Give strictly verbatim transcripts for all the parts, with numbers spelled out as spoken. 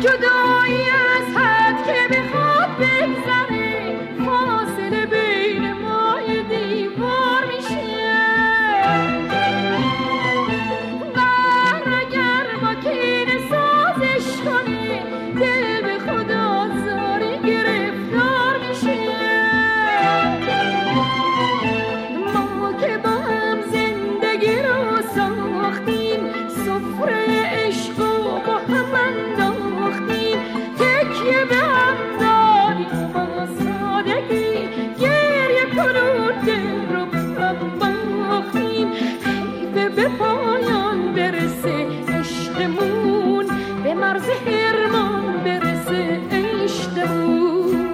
جدایی از حد که بخواد بگذره، فاصله بین ما یه دیوار میشه. قهر اگر با کینه سازش کنه، دل به خدا زاری گرفتار میشه. ما که با هم زندگی رو ساختیم، سفره عشق و با هم انداختیم، تکیه به هم دادیم با سادگی، گریه کنون دل رو به هم باختیم. حیفه به پایان برسه عشقمون، به مرز حرمان برسه عشقمون.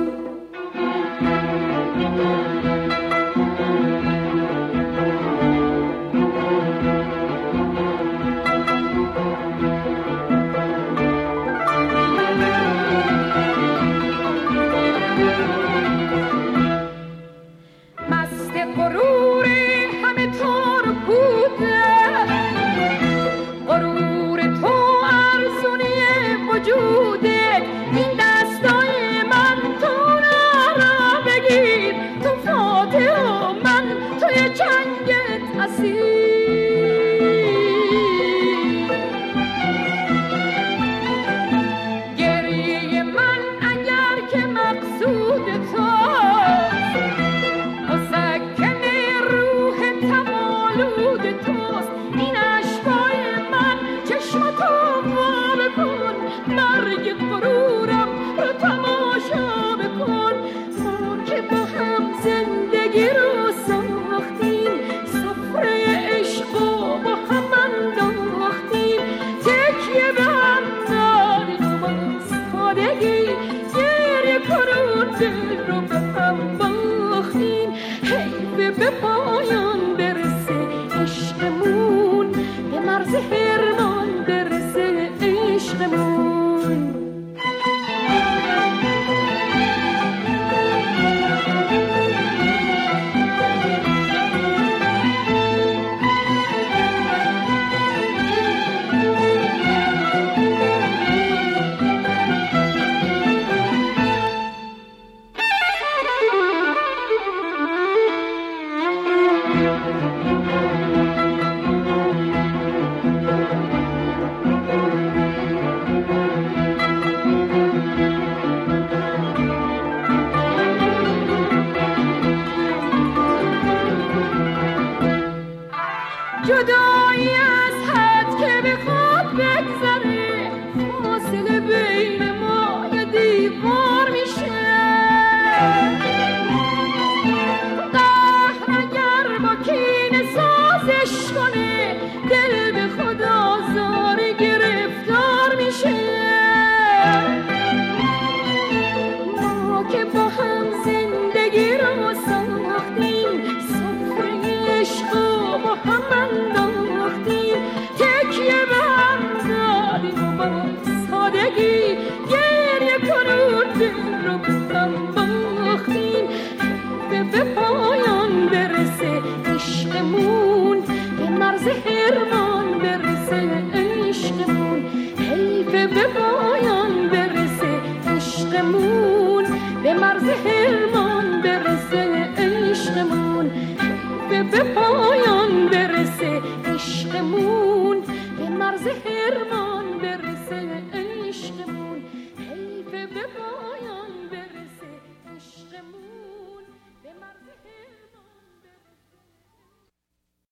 مست غرور همه تار و پوده، غرور تو ارزونی وجوده. این دستای من تو را بگیر، تو فاتح و من توی جنگت اسیر. گریه من اگر که مقصود تو، مسکن روح تمالود توست. این اشکای من چشمتو وا بکن، مرگ غرورم رو تماشا بکن. ما که با هم زندگی رو ساختیم، سفره عشق و با هم انداختیم، تکیه به هم دادیم با سادگی، گریه کنون دل رو به هم باختیم. حیفه به پایان برسه عشقمون، به مرز حرمان برسه عشقمون. جدایی از حد که بخواد بگذره، فاصله بین ما یه دیوار میشه. قهر اگر با کینه سازش کنه، دل به خدا زاری گرفتار میشه. ما که با هم زندگی رو ساختیم، سفره عشق و با هم انداختیم، تکیه به هم دادیم با سادگی، گریه کنون دل رو به هم باختیم. حیفه به پایان برسه عشقمون، به مرز حرمان برسه عشقمون. حیفه به پایان برسه عشقمون، به مرز حرمان برسه عشقمون. حیفه به پایان برسه عشقمون، به مرز حرمان برسه عشقمون. حیفه به پایان